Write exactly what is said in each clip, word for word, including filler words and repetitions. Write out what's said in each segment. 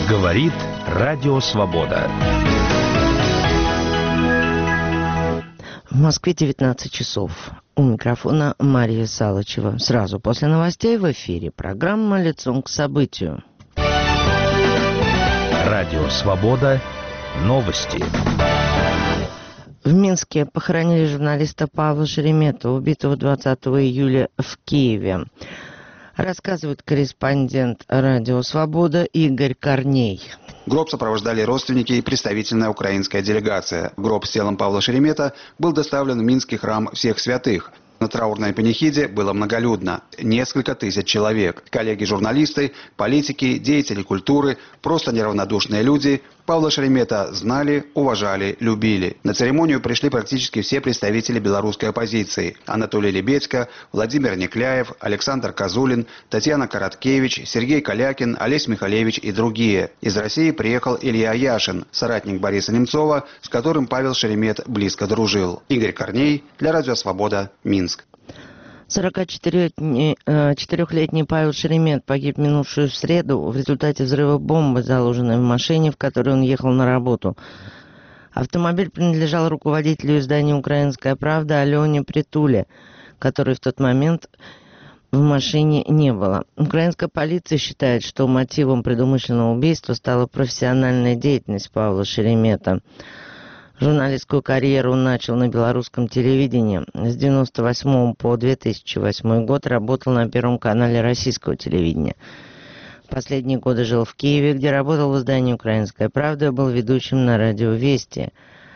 Говорит Радио Свобода. В Москве девятнадцать часов. У микрофона Мария Салычева. Сразу после новостей в эфире программа «Лицом к событию». Радио Свобода. Новости. В Минске похоронили журналиста Павла Шереметова, убитого двадцатого июля в Киеве. Рассказывает корреспондент Радио Свобода Игорь Корней. Гроб сопровождали родственники и представительная украинская делегация. Гроб с телом Павла Шеремета был доставлен в Минский храм Всех Святых. На траурной панихиде было многолюдно. Несколько тысяч человек. Коллеги-журналисты, политики, деятели культуры, просто неравнодушные люди Павла Шеремета знали, уважали, любили. На церемонию пришли практически все представители белорусской оппозиции. Анатолий Лебедько, Владимир Некляев, Александр Козулин, Татьяна Короткевич, Сергей Калякин, Олесь Михалевич и другие. Из России приехал Илья Яшин, соратник Бориса Немцова, с которым Павел Шеремет близко дружил. Игорь Корней для Радио Свобода, Минск. сорокачетырёхлетний четырехлетний Павел Шеремет погиб минувшую среду в результате взрыва бомбы, заложенной в машине, в которой он ехал на работу. Автомобиль принадлежал руководителю издания «Украинская правда» Алене Притуле, которой в тот момент в машине не было. Украинская полиция считает, что мотивом предумышленного убийства стала профессиональная деятельность Павла Шеремета. Журналистскую карьеру он начал на белорусском телевидении. С девяносто восьмого по две тысячи восьмой год работал на Первом канале российского телевидения. В последние годы жил в Киеве, где работал в издании «Украинская правда» и был ведущим на радио «Вести».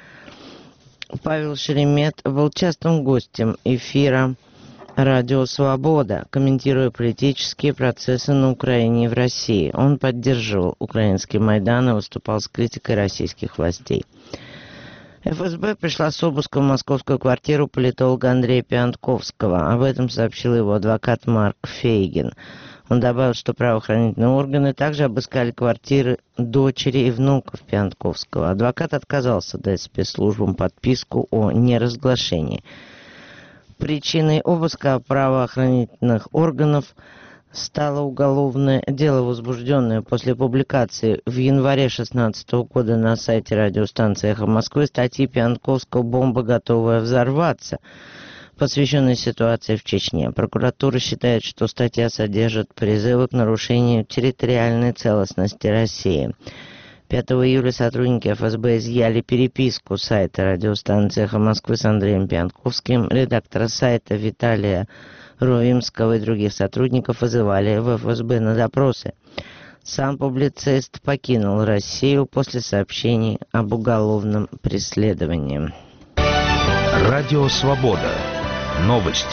Павел Шеремет был частым гостем эфира «Радио Свобода», комментируя политические процессы на Украине и в России. Он поддерживал украинский Майдан и выступал с критикой российских властей. эф эс бэ пришла с обыском в московскую квартиру политолога Андрея Пиантковского. Об этом сообщил его адвокат Марк Фейгин. Он добавил, что правоохранительные органы также обыскали квартиры дочери и внуков Пиантковского. Адвокат отказался дать спецслужбам подписку о неразглашении. Причиной обыска правоохранительных органов стало уголовное дело, возбужденное после публикации в январе две тысячи шестнадцатого года на сайте радиостанции «Эхо Москвы» статьи Пиантковского «Бомба, готовая взорваться», посвященной ситуации в Чечне. Прокуратура считает, что статья содержит призывы к нарушению территориальной целостности России. пятого июля сотрудники эф эс бэ изъяли переписку сайта радиостанции «Эхо Москвы» с Андреем Пиантковским. Редактора сайта Виталия Ровимского и других сотрудников вызывали в эф эс бэ на допросы. Сам публицист покинул Россию после сообщений об уголовном преследовании. Радио Свобода. Новости.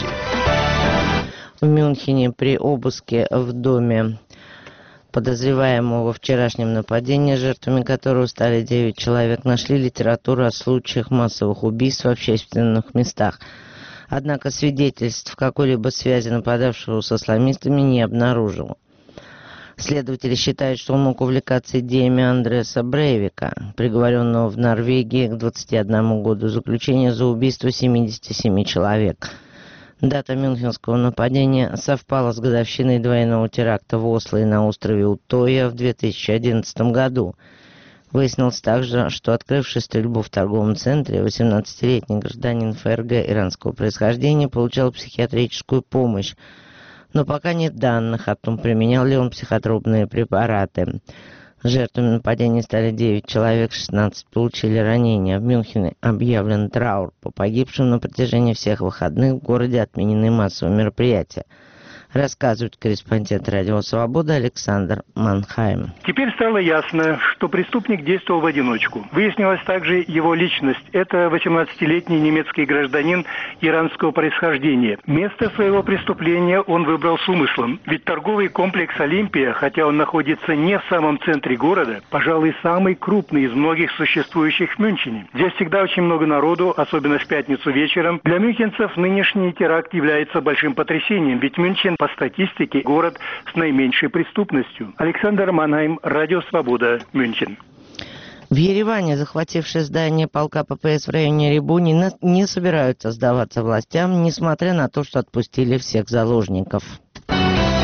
В Мюнхене при обыске в доме подозреваемого во вчерашнем нападении, жертвами которого стали девять человек, нашли литературу о случаях массовых убийств в общественных местах. Однако свидетельств какой-либо связи нападавшего с исламистами не обнаружил. Следователи считают, что он мог увлекаться идеями Андреса Брейвика, приговоренного в Норвегии к двадцати одному году заключения за убийство семидесяти семи человек. Дата мюнхенского нападения совпала с годовщиной двойного теракта в Осло и на острове Утоя в две тысячи одиннадцатом году. Выяснилось также, что открывший стрельбу в торговом центре восемнадцатилетний гражданин эф эр гэ иранского происхождения получал психиатрическую помощь, но пока нет данных о том, применял ли он психотропные препараты. Жертвами нападения стали девять человек, шестнадцать получили ранения. В Мюнхене объявлен траур по погибшим. На протяжении всех выходных в городе отменены массовые мероприятия. Рассказывает корреспондент Радио Свобода Александр Манхайм. Теперь стало ясно, что преступник действовал в одиночку. Выяснилась также его личность. Это восемнадцатилетний немецкий гражданин иранского происхождения. Место своего преступления он выбрал с умыслом. Ведь торговый комплекс «Олимпия», хотя он находится не в самом центре города, пожалуй, самый крупный из многих существующих в Мюнхене. Здесь всегда очень много народу, особенно в пятницу вечером. Для мюнхенцев нынешний теракт является большим потрясением, ведь Мюнхен по статистике город с наименьшей преступностью. Александр Манхайм, Радио Свобода, Мюнхен. В Ереване захватившие здание полка пэ пэ эс в районе Рибуни не собираются сдаваться властям, несмотря на то, что отпустили всех заложников.